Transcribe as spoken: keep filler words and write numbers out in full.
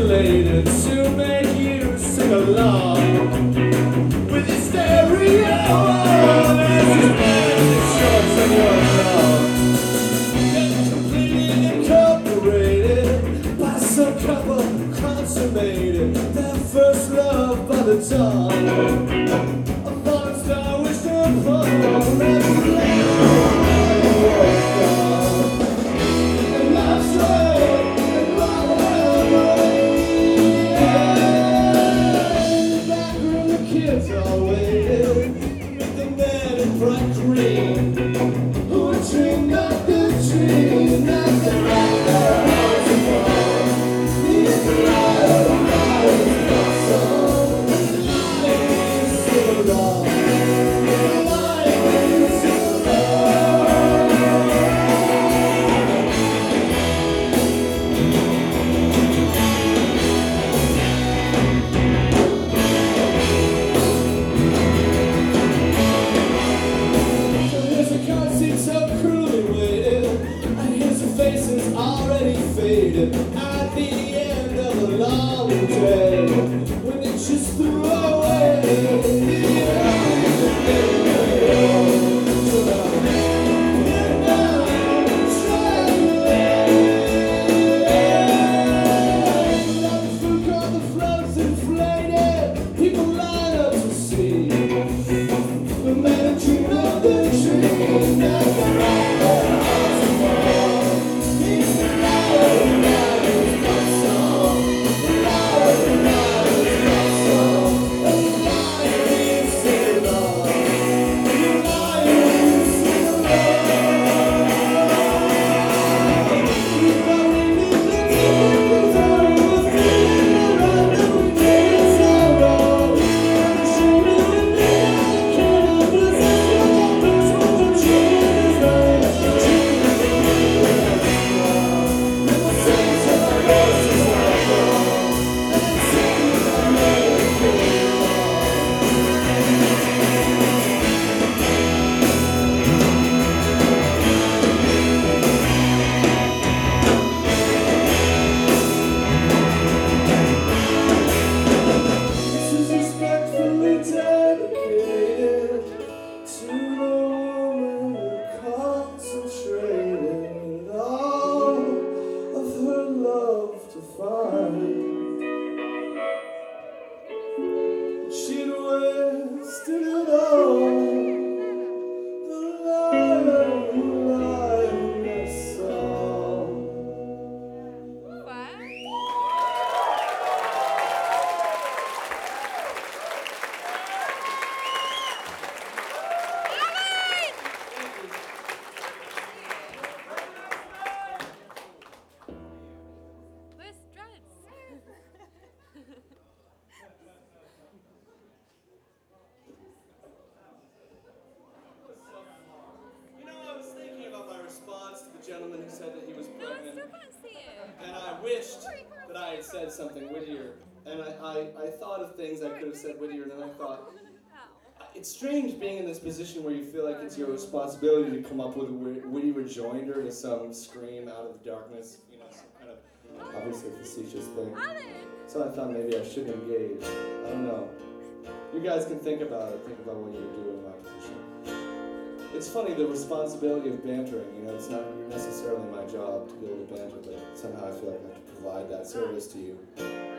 isolated to make you sing along with your stereo on as you play the shorts on your car. Get completely incorporated by some couple consummated their first love by the dawn. A fallen star wished upon every land. At the end of a long day, when they just threw away the food on the floats inflated, people line up to see the man dream of the dream that the right hearts above. He's the light. She'd wasted it all, the love, love, that's all. Where's Dreads? Gentleman who said that he was No, I pregnant, still can't see it. and I wished that I had said something wittier, and I, I, I thought of things I could have said wittier, and then I thought, it's strange being in this position where you feel like it's your responsibility to come up with a witty rejoinder to some scream out of the darkness, you know, some kind of obviously facetious thing. So I thought maybe I should engage. I don't know. You guys can think about it, think about what you would do in my position. It's funny, the responsibility of bantering, you know, it's not necessarily my job to be able to banter, but somehow I feel like I have to provide that service to you.